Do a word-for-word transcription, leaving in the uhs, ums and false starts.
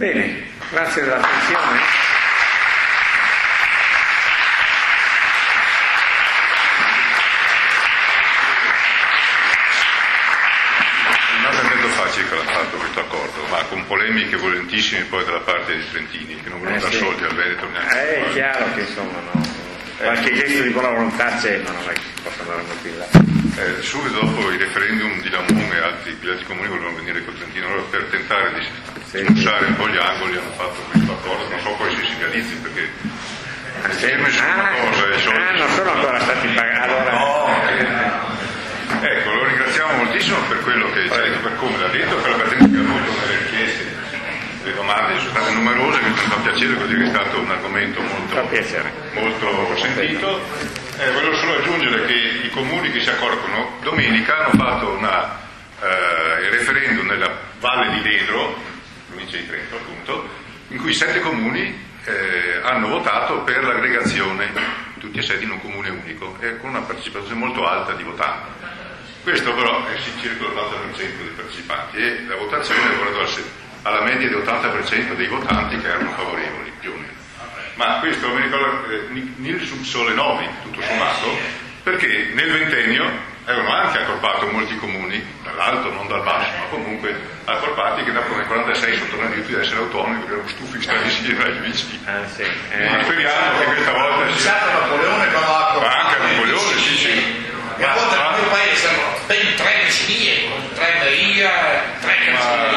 Bene, grazie dell'attenzione. Non è molto facile che l'ha fatto questo accordo, ma con polemiche volentissime poi dalla parte dei trentini, che non vogliono Eh, dar sì. soldi al Veneto neanche. Eh, è chiaro che insomma no. Qualche gesto di buona volontà c'è, ma non è che si possa andare molto in là. Eh, subito dopo i referendum di Lamon e altri, gli altri comuni volevano venire col Trentino, allora per tentare di Sì. smussare un po' gli angoli hanno fatto questo accordo, non so poi se si realizzi perché Ah, sì. firme sono una Ah, cosa e i soldi ah, non sono ancora stati pagati. Allora, Ecco, lo ringraziamo moltissimo per quello che ci ha detto, per come l'ha detto, per la presenza che ha avuto nelle richieste, le domande sono state numerose, mi fa piacere così che è stato un argomento molto, fa piacere. molto sentito. Eh, volevo solo aggiungere che i comuni che si accorgono domenica hanno fatto una, eh, il referendum nella Valle di Ledro, provincia di Trento appunto, in cui sette comuni eh, hanno votato per l'aggregazione tutti e sette in un comune unico e con una partecipazione molto alta di votanti. Questo però è circa l'ottanta per cento dei partecipanti e la votazione è guardata alla media dell'ottanta per cento dei votanti che erano favorevoli, più o meno. Ma questo mi ricorda eh, nel subsole nove, tutto sommato, perché nel ventennio avevano anche accorpato molti comuni, dall'alto, non dal basso, ma comunque accorpati che dopo nel quarantasei sono tornati tutti ad essere autonomi perché erano stufi di stare insieme ai vicini. Ah, sì. E Eh, speriamo che questa volta sia. Iniziato Napoleone quando ha Ma accorpato anche Napoleone, sì, sì. e a volte nel mio paese erano ben tre vicini, tre Maria, tre Ma